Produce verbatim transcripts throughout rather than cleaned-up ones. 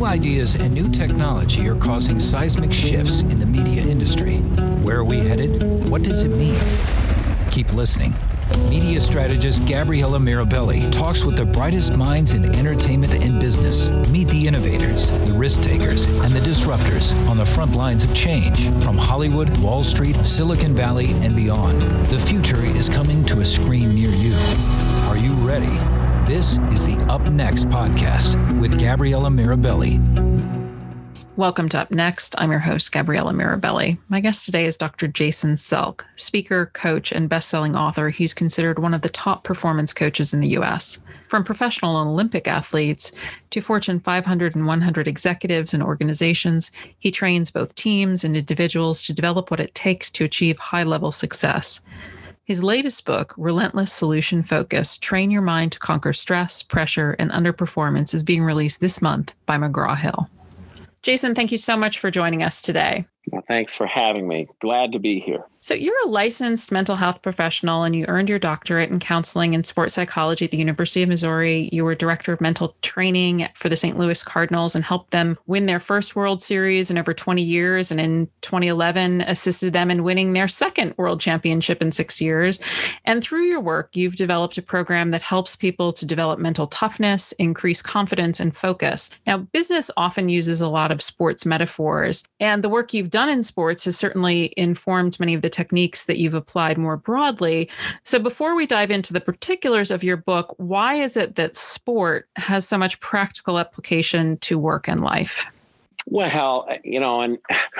New ideas and new technology are causing seismic shifts in the media industry. Where are we headed? What does it mean? Keep listening. Media strategist Gabriella Mirabelli talks with the brightest minds in entertainment and business. Meet the innovators, the risk takers, and the disruptors on the front lines of change from Hollywood, Wall Street, Silicon Valley, and beyond. The future is coming to a screen near you. Are you ready? This is the Up Next podcast with Gabriella Mirabelli. Welcome to Up Next. I'm your host, Gabriella Mirabelli. My guest today is Doctor Jason Selk, speaker, coach, and best-selling author. He's considered one of the top performance coaches in the U S. From professional and Olympic athletes to Fortune five hundred and one hundred executives and organizations, he trains both teams and individuals to develop what it takes to achieve high-level success. His latest book, Relentless Solution Focus, Train Your Mind to Conquer Stress, Pressure, and Underperformance, is being released this month by McGraw-Hill. Jason, thank you so much for joining us today. Well, thanks for having me. Glad to be here. So you're a licensed mental health professional and you earned your doctorate in counseling and sports psychology at the University of Missouri. You were director of mental training for the Saint Louis Cardinals and helped them win their first World Series in over twenty years. And in twenty eleven, assisted them in winning their second World Championship in six years. And through your work, you've developed a program that helps people to develop mental toughness, increase confidence, and focus. Now, business often uses a lot of sports metaphors, and the work you've done in sports has certainly informed many of the techniques that you've applied more broadly. So before we dive into the particulars of your book, why is it that sport has so much practical application to work and life? Well, you know, and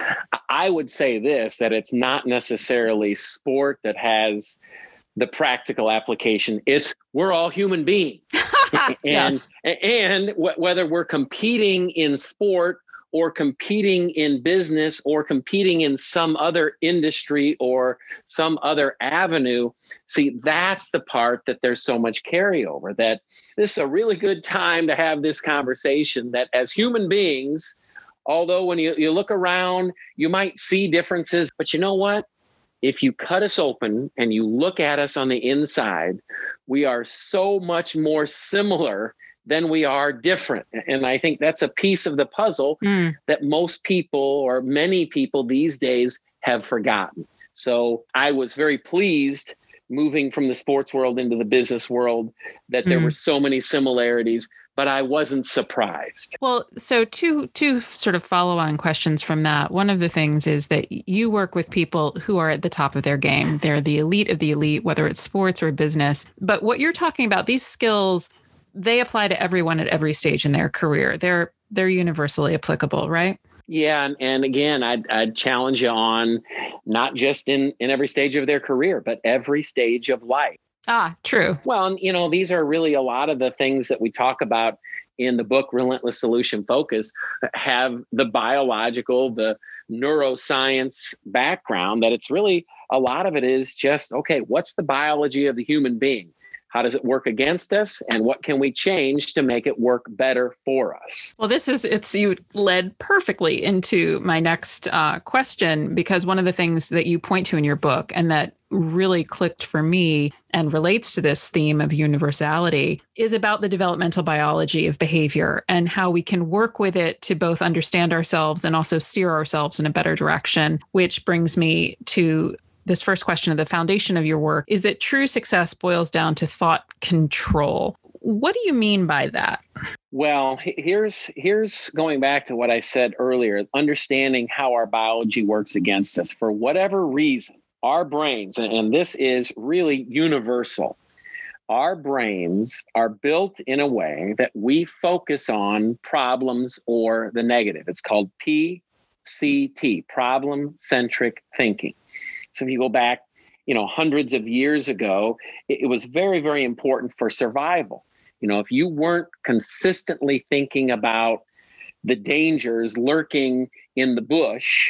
I would say this, that it's not necessarily sport that has the practical application. It's we're all human beings. and, yes. and w- whether we're competing in sport or competing in business or competing in some other industry or some other avenue. See, that's the part that there's so much carryover, that this is a really good time to have this conversation, that as human beings, although when you, you look around, you might see differences, but you know what? If you cut us open and you look at us on the inside, we are so much more similar than we are different. And I think that's a piece of the puzzle mm. that most people or many people these days have forgotten. So I was very pleased moving from the sports world into the business world that there mm. were so many similarities, but I wasn't surprised. Well, so two two sort of follow-on questions from that. One of the things is that you work with people who are at the top of their game. They're the elite of the elite, whether it's sports or business. But what you're talking about, these skills, they apply to everyone at every stage in their career. They're they're universally applicable, right? Yeah. And, and again, I'd, I'd challenge you on not just in, in every stage of their career, but every stage of life. Ah, true. Well, and, you know, these are really a lot of the things that we talk about in the book, Relentless Solution Focus, have the biological, the neuroscience background, that it's really, a lot of it is just, okay, what's the biology of the human being? How does it work against us? And what can we change to make it work better for us? Well, this is, it's, you led perfectly into my next uh, question, because one of the things that you point to in your book and that really clicked for me and relates to this theme of universality is about the developmental biology of behavior and how we can work with it to both understand ourselves and also steer ourselves in a better direction, which brings me to this first question of the foundation of your work, is that true success boils down to thought control. What do you mean by that? Well, here's here's going back to what I said earlier, understanding how our biology works against us. For whatever reason, our brains, and this is really universal, our brains are built in a way that we focus on problems or the negative. It's called P C T, problem-centric thinking. So if you go back, you know, hundreds of years ago, it, it was very, very important for survival. You know, if you weren't consistently thinking about the dangers lurking in the bush,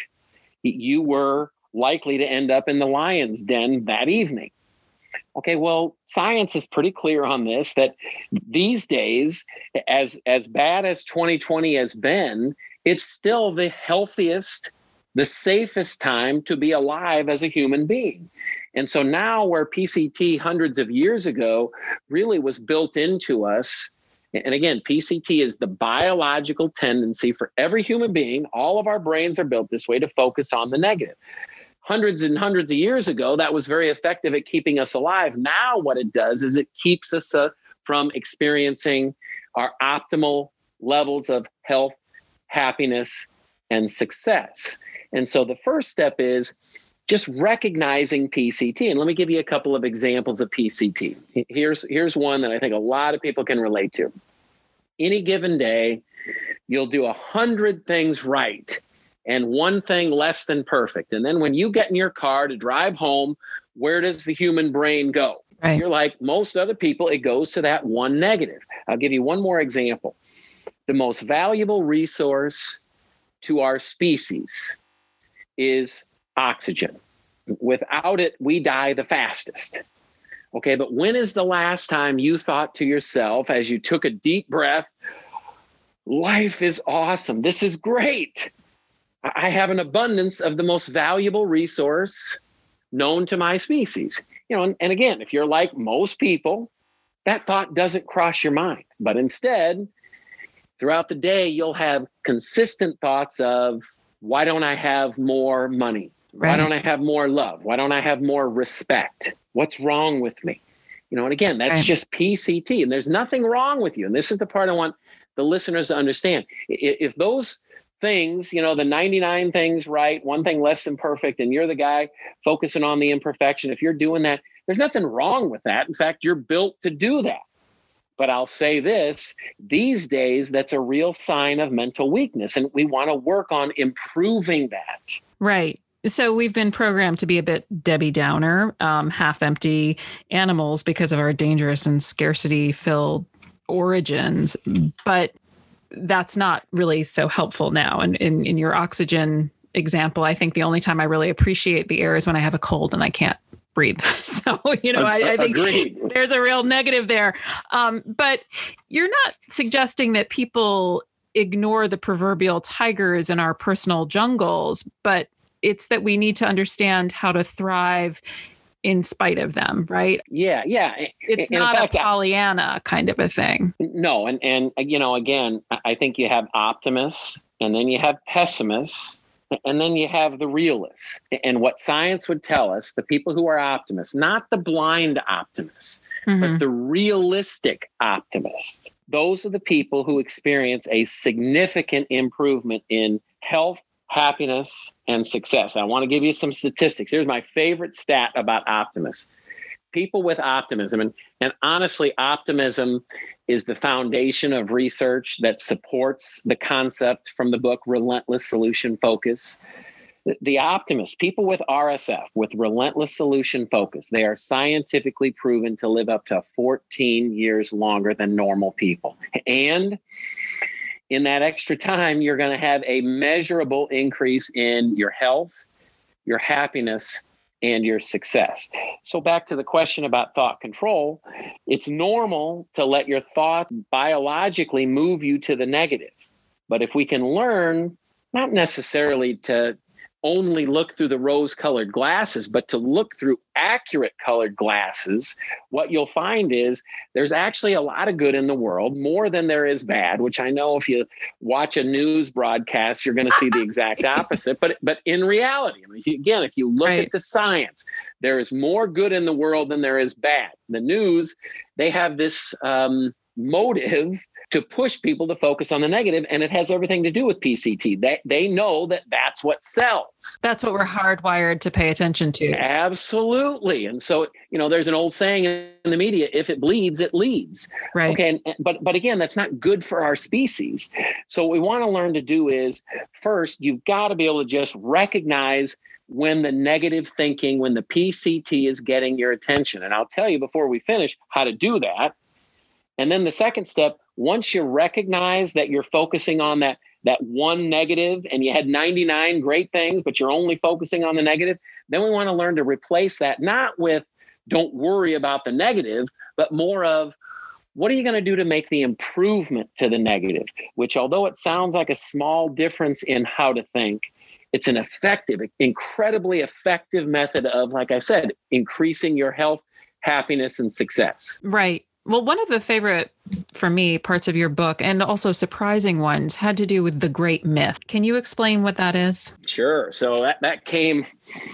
you were likely to end up in the lion's den that evening. Okay, well, science is pretty clear on this, that these days, as, as bad as twenty twenty has been, it's still the healthiest, the safest time to be alive as a human being. And so now where P C T hundreds of years ago really was built into us And again, P C T is the biological tendency for every human being. All of our brains are built this way to focus on the negative. Hundreds and hundreds of years ago, that was very effective at keeping us alive. Now what it does is it keeps us uh, from experiencing our optimal levels of health, happiness, and success. And so the first step is just recognizing P C T. And let me give you a couple of examples of P C T. Here's, here's one that I think a lot of people can relate to. Any given day, you'll do a hundred things right and one thing less than perfect. And then when you get in your car to drive home, where does the human brain go? Right. You're like most other people, it goes to that one negative. I'll give you one more example. The most valuable resource to our species is oxygen. Without it, we die the fastest. Okay, but when is the last time you thought to yourself as you took a deep breath, life is awesome. This is great. I have an abundance of the most valuable resource known to my species. You know, and, and again, if you're like most people, that thought doesn't cross your mind. But instead, throughout the day, you'll have consistent thoughts of, why don't I have more money? Right. Why don't I have more love? Why don't I have more respect? What's wrong with me? You know, and again, that's right. Just P C T, and there's nothing wrong with you. And this is the part I want the listeners to understand. If those things, you know, the ninety-nine things right, one thing less than perfect, and you're the guy focusing on the imperfection, if you're doing that, there's nothing wrong with that. In fact, you're built to do that. But I'll say this, these days, that's a real sign of mental weakness. And we want to work on improving that. Right. So we've been programmed to be a bit Debbie Downer, um, half empty animals because of our dangerous and scarcity filled origins. But that's not really so helpful now. And in, in your oxygen example, I think the only time I really appreciate the air is when I have a cold and I can't breathe. So, you know, I, I think Agreed. There's a real negative there. Um, but you're not suggesting that people ignore the proverbial tigers in our personal jungles, but it's that we need to understand how to thrive in spite of them, right? Yeah, yeah. It's in not fact, a Pollyanna kind of a thing. No, and, and you know, again, I think you have optimists, and then you have pessimists, and then you have the realists. And what science would tell us, the people who are optimists, not the blind optimists, mm-hmm. but the realistic optimists, those are the people who experience a significant improvement in health, happiness, and success. I want to give you some statistics. Here's my favorite stat about optimists. People with optimism, and, and honestly, optimism is the foundation of research that supports the concept from the book Relentless Solution Focus. The, the optimists, people with R S F, with Relentless Solution Focus, they are scientifically proven to live up to fourteen years longer than normal people. And in that extra time, you're going to have a measurable increase in your health, your happiness, and your success. So back to the question about thought control, it's normal to let your thoughts biologically move you to the negative. But if we can learn, not necessarily to only look through the rose-colored glasses, but to look through accurate colored glasses, what you'll find is there's actually a lot of good in the world, more than there is bad, which I know if you watch a news broadcast, you're going to see the exact opposite. But but in reality, I mean, if you, again, if you look right. at the science, there is more good in the world than there is bad. The news, they have this um, motive to push people to focus on the negative, and it has everything to do with P C T. They, they know that that's what sells. That's what we're hardwired to pay attention to. Absolutely. And so, you know, there's an old saying in the media, if it bleeds, it leads. Right. Okay. And, but, but again, that's not good for our species. So what we want to learn to do is, first, you've got to be able to just recognize when the negative thinking, when the P C T is getting your attention. And I'll tell you before we finish how to do that. And then the second step, once you recognize that you're focusing on that, that one negative and you had ninety-nine great things, but you're only focusing on the negative, then we want to learn to replace that, not with don't worry about the negative, but more of what are you going to do to make the improvement to the negative, which although it sounds like a small difference in how to think, it's an effective, incredibly effective method of, like I said, increasing your health, happiness, and success. Right. Well, one of the favorite, for me, parts of your book, and also surprising ones, had to do with the great myth. Can you explain what that is? Sure. So that, that came,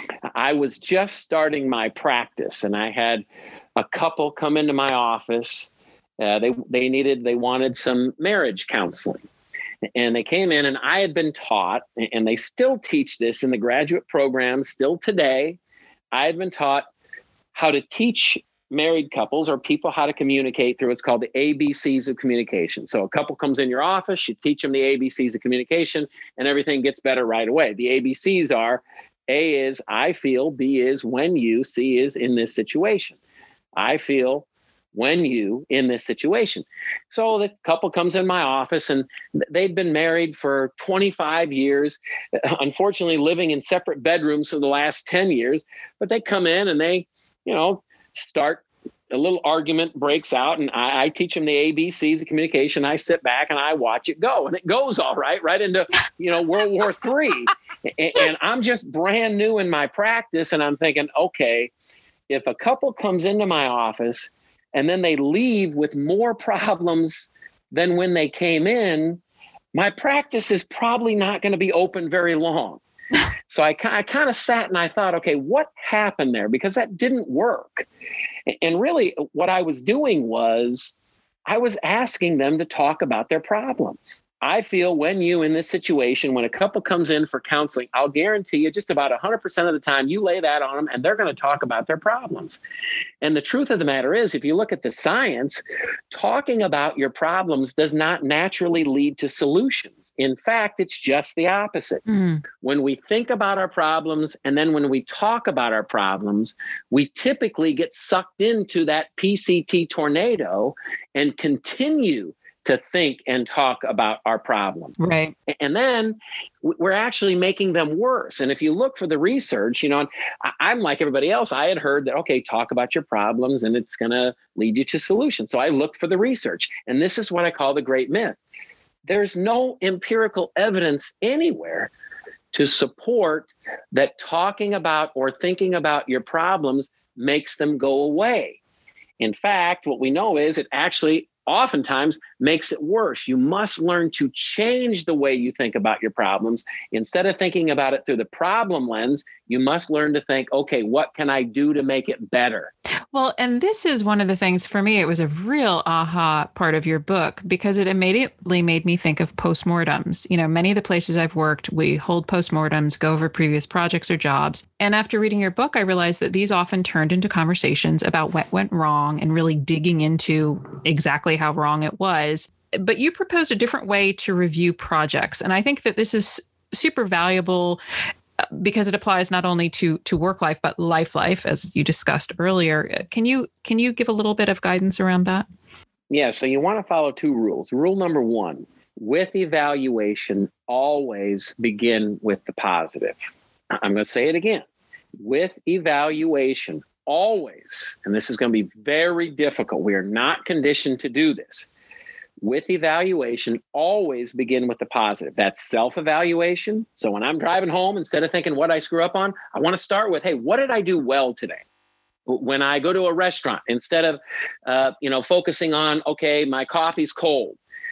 I was just starting my practice, and I had a couple come into my office. Uh, they they needed, they wanted some marriage counseling. And they came in, and I had been taught, and they still teach this in the graduate program still today. I had been taught how to teach married couples or people how to communicate through what's called the A B Cs of communication. So a couple comes in your office, you teach them the A B Cs of communication, and everything gets better right away. The A B Cs are: A is I feel, B is when you, C is in this situation. I feel when you in this situation. So the couple comes in my office, and they'd been married for twenty-five years, unfortunately living in separate bedrooms for the last ten years, but they come in and they, you know, start, a little argument breaks out, and I, I teach them the A B Cs of communication. I sit back and I watch it go, and it goes all right, right into, you know, World War Three. and, and I'm just brand new in my practice, and I'm thinking, okay, if a couple comes into my office and then they leave with more problems than when they came in, my practice is probably not going to be open very long. So I, I kind of sat and I thought, okay, what happened there? Because that didn't work. And really what I was doing was I was asking them to talk about their problems. I feel when you in this situation, when a couple comes in for counseling, I'll guarantee you just about one hundred percent of the time you lay that on them and they're going to talk about their problems. And the truth of the matter is, if you look at the science, talking about your problems does not naturally lead to solutions. In fact, it's just the opposite. Mm. When we think about our problems and then when we talk about our problems, we typically get sucked into that P C T tornado and continue to think and talk about our problem. Right. And then we're actually making them worse. And if you look for the research, you know, I'm like everybody else. I had heard that, okay, talk about your problems and it's going to lead you to solutions. So I looked for the research. And this is what I call the great myth. There's no empirical evidence anywhere to support that talking about or thinking about your problems makes them go away. In fact, what we know is it actually oftentimes makes it worse. You must learn to change the way you think about your problems. Instead of thinking about it through the problem lens, you must learn to think, okay, what can I do to make it better? Well, and this is one of the things for me, it was a real aha part of your book because it immediately made me think of postmortems. You know, many of the places I've worked, we hold postmortems, go over previous projects or jobs. And after reading your book, I realized that these often turned into conversations about what went wrong and really digging into exactly how wrong it was. But you proposed a different way to review projects. And I think that this is super valuable because it applies not only to to work life, but life life, as you discussed earlier. Can you can you give a little bit of guidance around that? Yeah, so you want to follow two rules. Rule number one, with evaluation, always begin with the positive. I'm going to say it again. With evaluation, always, and this is going to be very difficult. We are not conditioned to do this. With evaluation, always begin with the positive. That's self-evaluation. So when I'm driving home, instead of thinking what I screw up on, I want to start with, hey, what did I do well today? When I go to a restaurant, instead of, uh, you know, focusing on, okay, my coffee's cold,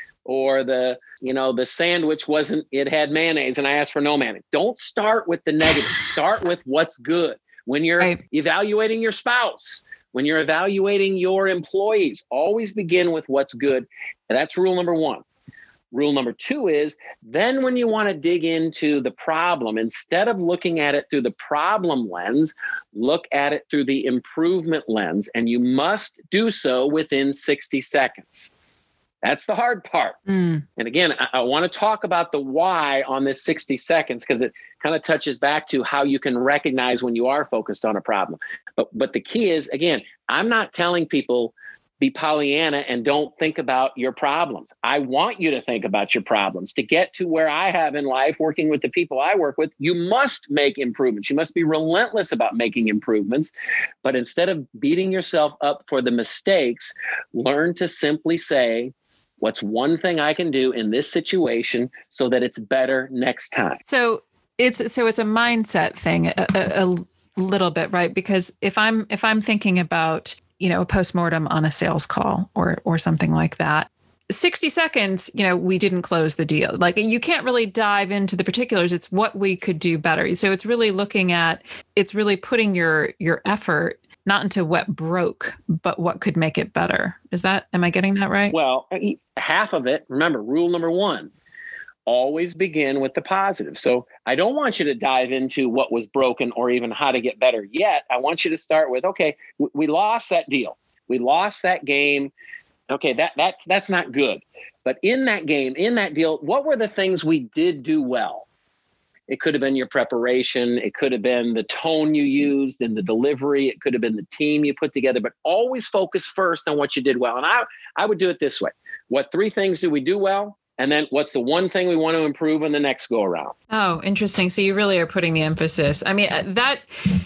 or the, you know, the sandwich wasn't, it had mayonnaise and I asked for no mayonnaise. Don't start with the negative. Start with what's good. When you're right. evaluating your spouse, when you're evaluating your employees, always begin with what's good. And that's rule number one. Rule number two is then when you want to dig into the problem, instead of looking at it through the problem lens, look at it through the improvement lens. And you must do so within sixty seconds. That's the hard part. Mm. And again, I, I want to talk about the why on this sixty seconds because it kind of touches back to how you can recognize when you are focused on a problem. But but the key is, again, I'm not telling people be Pollyanna and don't think about your problems. I want you to think about your problems. To get to where I have in life, working with the people I work with, you must make improvements. You must be relentless about making improvements. But instead of beating yourself up for the mistakes, learn to simply say, what's one thing I can do in this situation so that it's better next time? So it's so it's a mindset thing a, a, a little bit, right? Because if I'm if I'm thinking about you know, a postmortem on a sales call or or something like that. sixty seconds, you know, we didn't close the deal. Like, you can't really dive into the particulars. It's what we could do better. So it's really looking at, it's really putting your your effort not into what broke, but what could make it better. Is that, am I getting that right? Well, half of it, remember, rule number one, always begin with the positive. So I don't want you to dive into what was broken or even how to get better yet. I want you to start with, okay, we lost that deal. We lost that game. Okay, that that's that's not good. But in that game, in that deal, what were the things we did do well? It could have been your preparation. It could have been the tone you used and the delivery. It could have been the team you put together, but always focus first on what you did well. And I, I would do it this way. What three things did we do well? And then what's the one thing we want to improve in the next go around? Oh, interesting. So you really are putting the emphasis. I mean, that,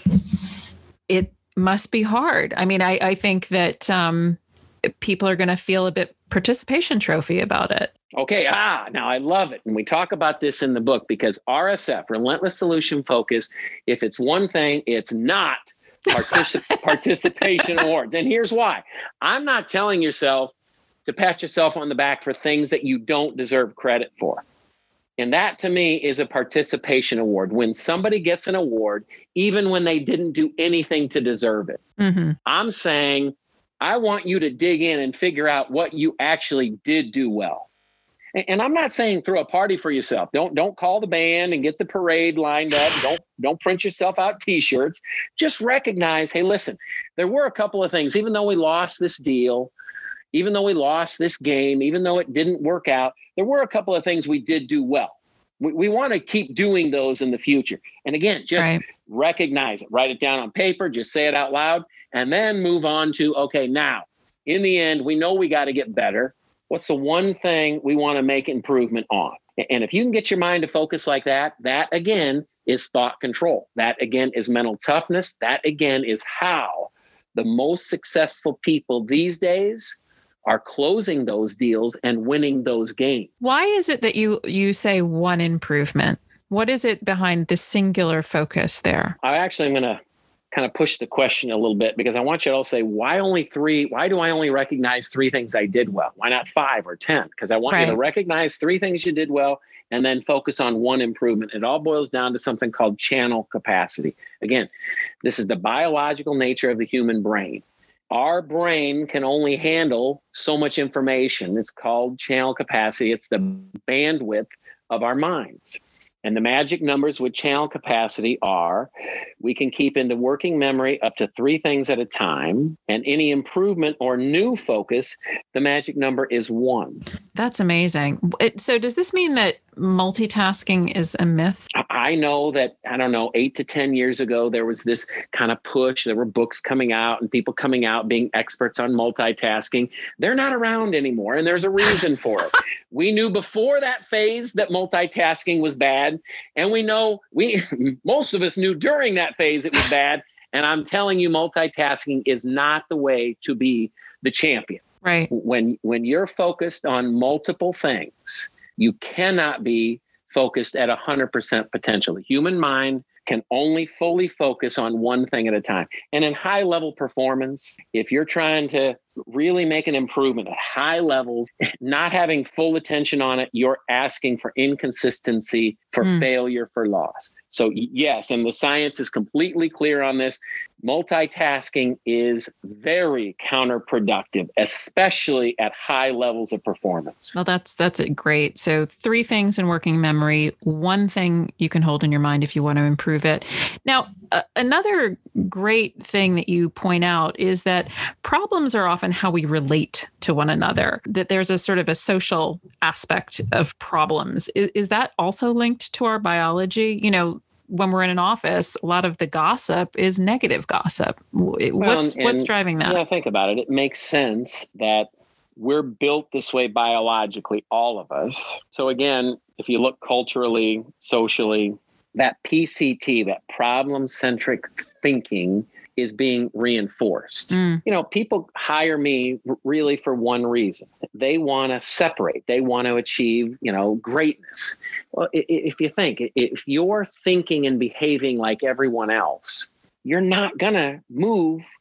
it must be hard. I mean, I, I think that um, people are going to feel a bit participation trophy about it. Okay. Ah, now I love it. And we talk about this in the book because R S F, Relentless Solution Focus, if it's one thing, it's not particip- participation awards. And here's why. I'm not telling yourself to pat yourself on the back for things that you don't deserve credit for. And that to me is a participation award. When somebody gets an award, even when they didn't do anything to deserve it, mm-hmm. I'm saying, I want you to dig in and figure out what you actually did do well. And I'm not saying throw a party for yourself. Don't don't call the band and get the parade lined up. Don't don't print yourself out T-shirts. Just recognize, hey, listen, there were a couple of things, even though we lost this deal, even though we lost this game, even though it didn't work out, there were a couple of things we did do well. We, we want to keep doing those in the future. And again, just right. recognize it. Write it down on paper. Just say it out loud. And then move on to, okay, now, in the end, we know we got to get better. What's the one thing we want to make improvement on? And if you can get your mind to focus like that, that again is thought control. That again is mental toughness. That again is how the most successful people these days are closing those deals and winning those games. Why is it that you you say one improvement? What is it behind the singular focus there? I actually am going to kind of push the question a little bit because I want you to all say, why only three? Why do I only recognize three things I did well? Why not five or ten? Because I want right. you to recognize three things you did well and then focus on one improvement. It all boils down to something called channel capacity. Again, this is the biological nature of the human brain. Our brain can only handle so much information. It's called channel capacity. It's the bandwidth of our minds. And the magic numbers with channel capacity are, we can keep into working memory up to three things at a time. And any improvement or new focus, the magic number is one. That's amazing. It, so does this mean that multitasking is a myth? I know that, I don't know, eight to ten years ago, there was this kind of push. There were books coming out and people coming out being experts on multitasking. They're not around anymore. And there's a reason for it. We knew before that phase that multitasking was bad. And we know, we most of us knew during that phase it was bad. And I'm telling you, multitasking is not the way to be the champion. Right. When, when you're focused on multiple things, you cannot be focused at one hundred percent potential. The human mind can only fully focus on one thing at a time. And in high level performance, if you're trying to really make an improvement at high levels, not having full attention on it, you're asking for inconsistency, for mm. failure, for loss. So yes, and the science is completely clear on this. Multitasking is very counterproductive, especially at high levels of performance. Well, that's that's it. Great. So three things in working memory, one thing you can hold in your mind if you want to improve it. Now, uh, another great thing that you point out is that problems are often how we relate to one another, that there's a sort of a social aspect of problems. Is, is that also linked to our biology? You know, when we're in an office, a lot of the gossip is negative gossip. What's well, and, what's driving that? Yeah, think about it. It makes sense that we're built this way biologically, all of us. So again, if you look culturally, socially, that P C T, that problem-centric thinking, is being reinforced. Mm. You know, people hire me really for one reason. They want to separate. They want to achieve, you know, greatness. Well, if you think, if you're thinking and behaving like everyone else, you're not going to move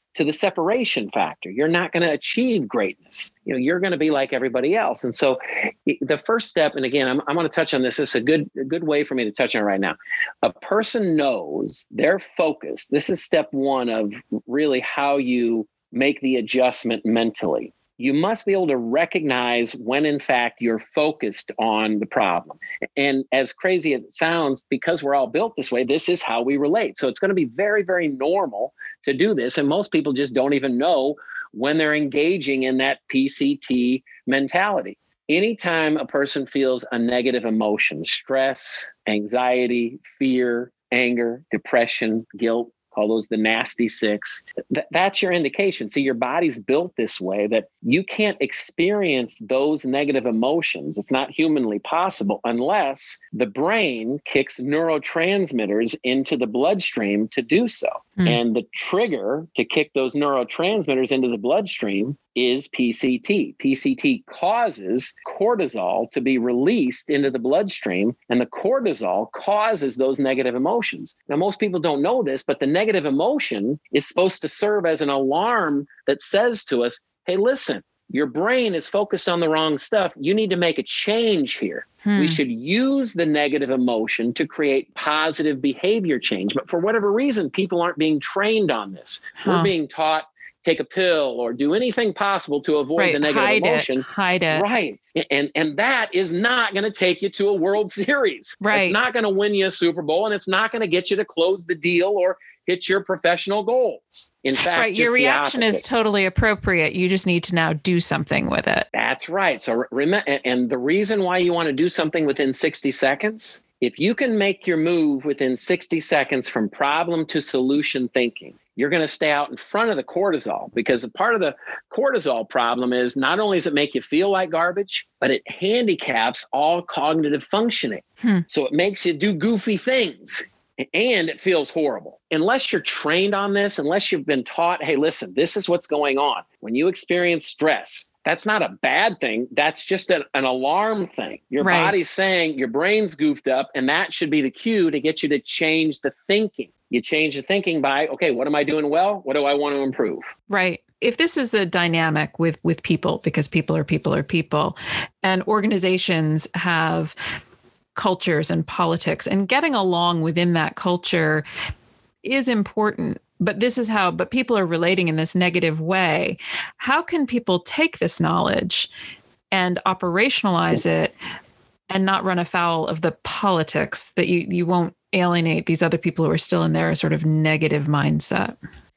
to the separation factor. You're not going to achieve greatness. You know, you're going to be like everybody else. And so the first step, and again, I'm, I'm going to touch on this. This is a good, a good way for me to touch on it right now. A person knows their focus. This is step one of really how you make the adjustment mentally. You must be able to recognize when, in fact, you're focused on the problem. And as crazy as it sounds, because we're all built this way, this is how we relate. So it's going to be very, very normal to do this. And most people just don't even know when they're engaging in that P C T mentality. Anytime a person feels a negative emotion, stress, anxiety, fear, anger, depression, guilt, call those the nasty six. Th- that's your indication. See, your body's built this way that you can't experience those negative emotions. It's not humanly possible unless the brain kicks neurotransmitters into the bloodstream to do so. Hmm. And the trigger to kick those neurotransmitters into the bloodstream is P C T. P C T causes cortisol to be released into the bloodstream, and the cortisol causes those negative emotions. Now, most people don't know this, but the negative emotion is supposed to serve as an alarm that says to us, hey, listen, your brain is focused on the wrong stuff. You need to make a change here. Hmm. We should use the negative emotion to create positive behavior change. But for whatever reason, people aren't being trained on this. Huh. We're being taught take a pill or do anything possible to avoid right. the negative hide emotion. It. Hide it. Right. And, and that is not going to take you to a World Series. Right. It's not going to win you a Super Bowl, and it's not going to get you to close the deal or hit your professional goals. In fact, right. Your reaction is totally appropriate. You just need to now do something with it. That's right. So remember, and the reason why you want to do something within sixty seconds, if you can make your move within sixty seconds from problem to solution thinking, you're going to stay out in front of the cortisol, because a part of the cortisol problem is not only does it make you feel like garbage, but it handicaps all cognitive functioning. Hmm. So it makes you do goofy things. And it feels horrible. Unless you're trained on this, unless you've been taught, hey, listen, this is what's going on. When you experience stress, that's not a bad thing. That's just an, an alarm thing. Your right. body's saying your brain's goofed up, and that should be the cue to get you to change the thinking. You change the thinking by, okay, what am I doing well? What do I want to improve? Right. If this is a dynamic with, with people, because people are people are people, and organizations have cultures and politics, and getting along within that culture is important. But this is how, but people are relating in this negative way. How can people take this knowledge and operationalize it and not run afoul of the politics that you, you won't alienate these other people who are still in their sort of negative mindset?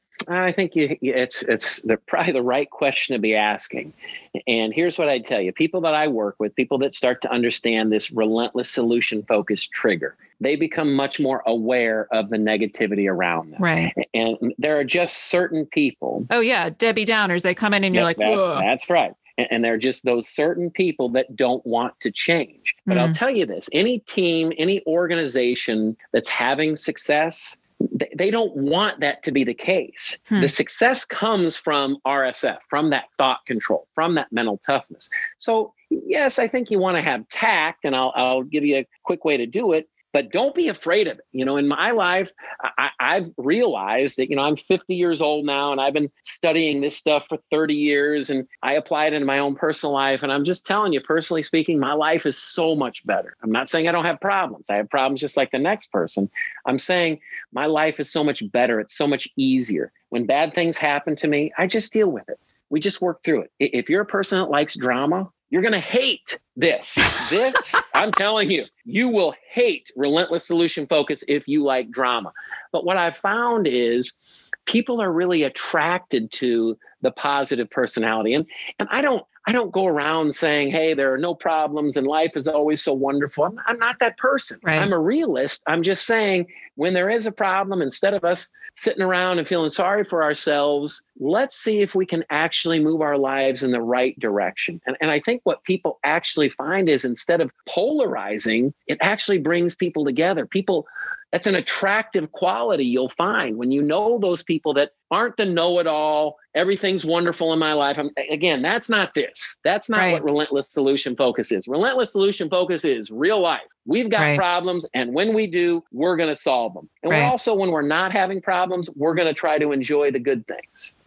I think you, it's it's the, probably the right question to be asking. And here's what I'd tell you. People that I work with, people that start to understand this relentless solution-focused trigger, they become much more aware of the negativity around them. Right. And there are just certain people. Oh, yeah. Debbie Downers. They come in and you're like, that's, whoa. That's right. And, and they're just those certain people that don't want to change. But mm. I'll tell you this, any team, any organization that's having success, they don't want that to be the case. Hmm. The success comes from R S F, from that thought control, from that mental toughness. So yes, I think you want to have tact, and I'll, I'll give you a quick way to do it, but don't be afraid of it. You know, in my life, I, I've realized that, you know, I'm fifty years old now, and I've been studying this stuff for thirty years, and I apply it into my own personal life. And I'm just telling you, personally speaking, my life is so much better. I'm not saying I don't have problems. I have problems just like the next person. I'm saying my life is so much better. It's so much easier. When bad things happen to me, I just deal with it. We just work through it. If you're a person that likes drama, you're going to hate this. This, I'm telling you, you will hate relentless solution focus if you like drama. But what I've found is people are really attracted to the positive personality. And, and I don't, I don't go around saying, hey, there are no problems and life is always so wonderful. I'm, I'm not that person. Right. I'm a realist. I'm just saying when there is a problem, instead of us sitting around and feeling sorry for ourselves, let's see if we can actually move our lives in the right direction. And, and I think what people actually find is instead of polarizing, it actually brings people together. People, that's an attractive quality you'll find when you know those people that aren't the know-it-all, everything's wonderful in my life. I'm, again, that's not this. That's not right. what relentless solution focus is. Relentless solution focus is real life. We've got right. problems, and when we do, we're going to solve them. And right. we're also, when we're not having problems, we're going to try to enjoy the good things.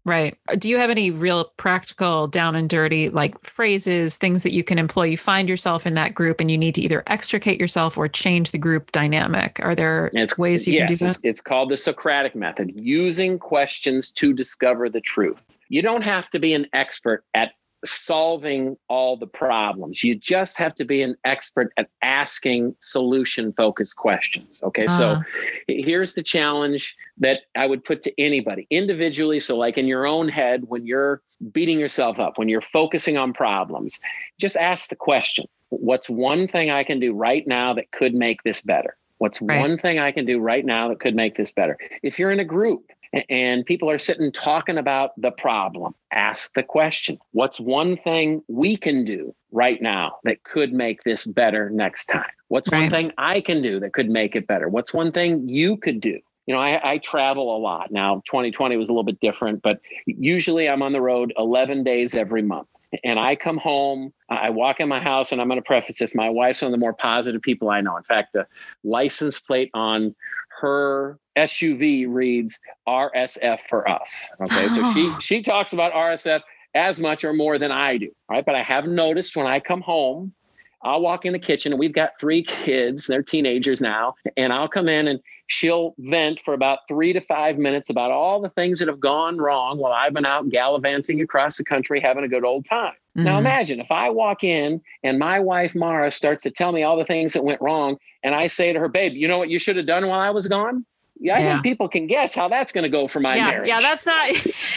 Right. Do you have any real practical down and dirty like phrases, things that you can employ? You find yourself in that group and you need to either extricate yourself or change the group dynamic. Are there it's, ways you yes, can do that? It's, it's called the Socratic method, using questions to discover the truth. You don't have to be an expert at solving all the problems. You just have to be an expert at asking solution-focused questions. Okay, uh. so here's the challenge that I would put to anybody individually. So like in your own head, when you're beating yourself up, when you're focusing on problems, just ask the question, what's one thing I can do right now that could make this better? What's right. one thing I can do right now that could make this better? If you're in a group and people are sitting talking about the problem, ask the question, what's one thing we can do right now that could make this better next time? What's right. one thing I can do that could make it better? What's one thing you could do? You know, I, I travel a lot. Now, twenty twenty was a little bit different, but usually I'm on the road eleven days every month. And I come home, I walk in my house, and I'm going to preface this. My wife's one of the more positive people I know. In fact, the license plate on her S U V reads R S F for us. Okay, so she she talks about R S F as much or more than I do. All right, but I have noticed when I come home, I'll walk in the kitchen, and we've got three kids. They're teenagers now, and I'll come in and she'll vent for about three to five minutes about all the things that have gone wrong while I've been out gallivanting across the country having a good old time. Mm-hmm. Now imagine if I walk in and my wife, Mara, starts to tell me all the things that went wrong, and I say to her, babe, you know what you should have done while I was gone? Yeah, I yeah. think people can guess how that's going to go for my yeah, marriage. Yeah, that's not...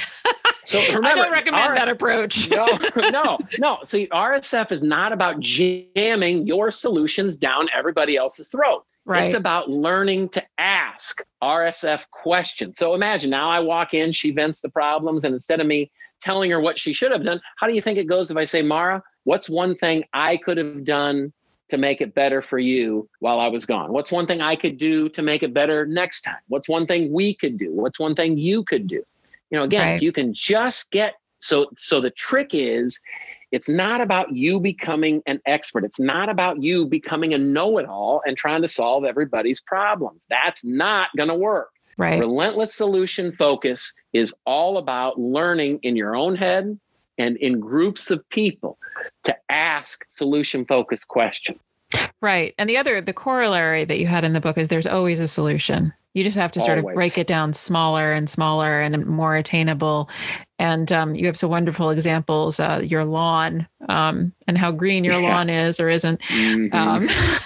So remember, I don't recommend R- that approach. no, no, no. See, R S F is not about jamming your solutions down everybody else's throat. Right. It's about learning to ask R S F questions. So imagine now I walk in, she vents the problems, and instead of me telling her what she should have done, how do you think it goes if I say, Mara, what's one thing I could have done to make it better for you while I was gone? What's one thing I could do to make it better next time? What's one thing we could do? What's one thing you could do? You know, again, right. if you can just get, so, so the trick is, it's not about you becoming an expert. It's not about you becoming a know-it-all and trying to solve everybody's problems. That's not going to work. Right. Relentless solution focus is all about learning in your own head and in groups of people to ask solution-focused questions. Right. And the other, the corollary that you had in the book is there's always a solution. You just have to sort Always. of break it down smaller and smaller and more attainable. And um, you have some wonderful examples, uh, your lawn um, and how green your yeah. lawn is or isn't, mm-hmm. um,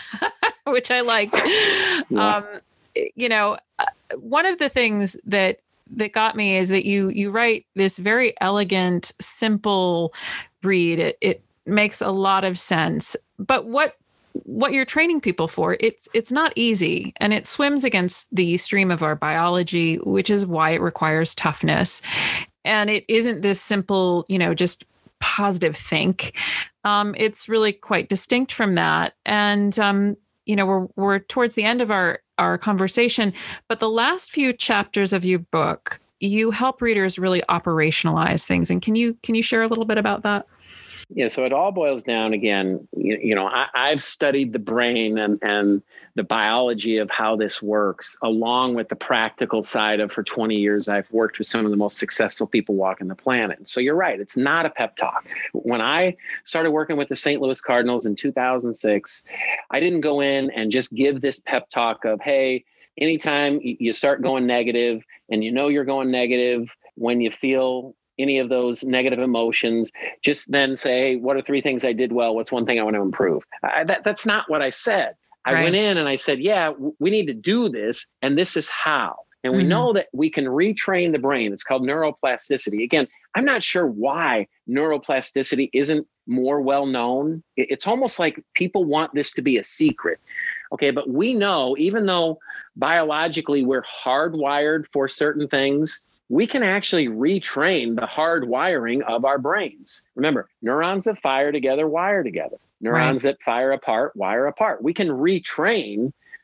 which I liked. Yeah. Um, you know, one of the things that that got me is that you you write this very elegant, simple read. It, it makes a lot of sense. But what what you're training people for, it's it's not easy, and it swims against the stream of our biology, which is why it requires toughness. And it isn't this simple, you know, just positive think. Um, it's really quite distinct from that. And um, you know, we're we're towards the end of our our conversation, but the last few chapters of your book, you help readers really operationalize things. And can you can you share a little bit about that? Yeah, so it all boils down again, you, you know, I, I've studied the brain and, and the biology of how this works, along with the practical side of, for twenty years, I've worked with some of the most successful people walking the planet. So you're right, it's not a pep talk. When I started working with the Saint Louis Cardinals in two thousand six, I didn't go in and just give this pep talk of, hey, anytime you start going negative and you know you're going negative, when you feel any of those negative emotions, just then say, hey, what are three things I did well? What's one thing I want to improve? I, that, that's not what I said. I right. went in and I said, yeah, w- we need to do this. And this is how. And we mm-hmm. know that we can retrain the brain. It's called neuroplasticity. Again, I'm not sure why neuroplasticity isn't more well known. It's almost like people want this to be a secret. Okay, but we know, even though biologically we're hardwired for certain things, we can actually retrain the hard wiring of our brains. Remember, neurons that fire together wire together. Neurons right. that fire apart wire apart. We can retrain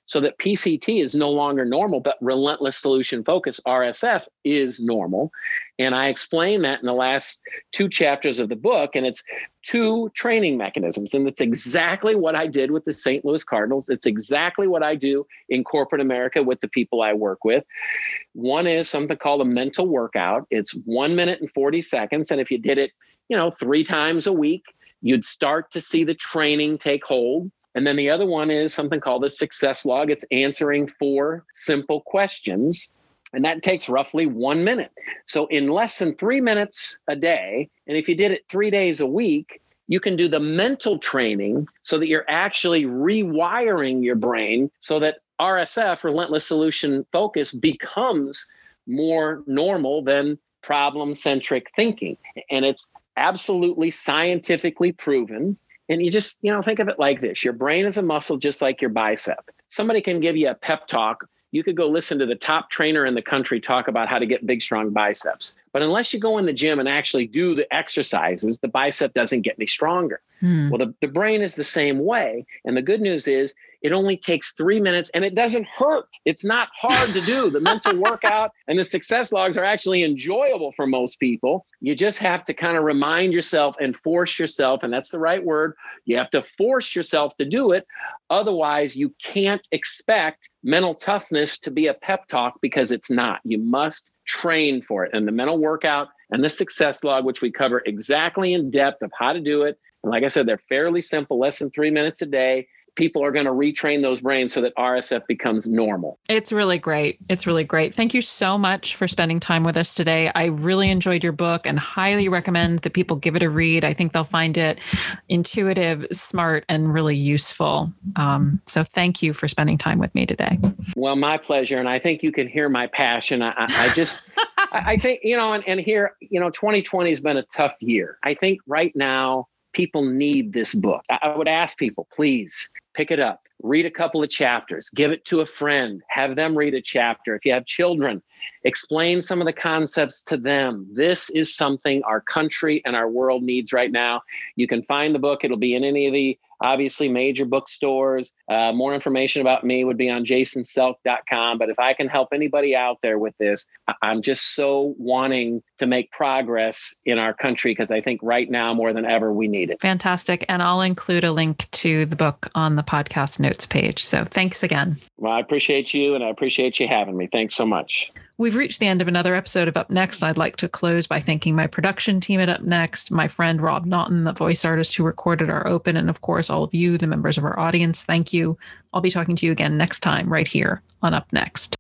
so that P C T is no longer normal, but relentless solution focus, R S F, is normal. And I explain that in the last two chapters of the book, and it's two training mechanisms. And it's exactly what I did with the Saint Louis Cardinals. It's exactly what I do in corporate America with the people I work with. One is something called a mental workout. It's one minute and forty seconds. And if you did it, you know, three times a week, you'd start to see the training take hold. And then the other one is something called a success log. It's answering four simple questions. And that takes roughly one minute. So in less than three minutes a day, and if you did it three days a week, you can do the mental training so that you're actually rewiring your brain so that R S F, relentless solution focus, becomes more normal than problem-centric thinking. And it's absolutely scientifically proven. And you just, you know, think of it like this. Your brain is a muscle just like your bicep. Somebody can give you a pep talk. You could go listen to the top trainer in the country talk about how to get big, strong biceps. But unless you go in the gym and actually do the exercises, the bicep doesn't get any stronger. Hmm. Well, the, the brain is the same way. And the good news is it only takes three minutes and it doesn't hurt. It's not hard to do. The mental workout and the success logs are actually enjoyable for most people. You just have to kind of remind yourself and force yourself, and that's the right word. You have to force yourself to do it. Otherwise, you can't expect mental toughness to be a pep talk because it's not. You must train for it. And the mental workout and the success log, which we cover exactly in depth of how to do it. And like I said, they're fairly simple, less than three minutes a day. People are going to retrain those brains so that R S F becomes normal. It's really great. It's really great. Thank you so much for spending time with us today. I really enjoyed your book and highly recommend that people give it a read. I think they'll find it intuitive, smart, and really useful. Um, so thank you for spending time with me today. Well, my pleasure. And I think you can hear my passion. I, I just, I think, you know, and, and here, you know, twenty twenty has been a tough year. I think right now, people need this book. I would ask people, please pick it up, read a couple of chapters, give it to a friend, have them read a chapter. If you have children, explain some of the concepts to them. This is something our country and our world needs right now. You can find the book. It'll be in any of the obviously major bookstores. Uh, more information about me would be on jason selk dot com. But if I can help anybody out there with this, I'm just so wanting to make progress in our country because I think right now more than ever, we need it. Fantastic. And I'll include a link to the book on the podcast notes page. So thanks again. Well, I appreciate you and I appreciate you having me. Thanks so much. We've reached the end of another episode of Up Next. I'd like to close by thanking my production team at Up Next, my friend Rob Naughton, the voice artist who recorded our open, and of course, all of you, the members of our audience. Thank you. I'll be talking to you again next time right here on Up Next.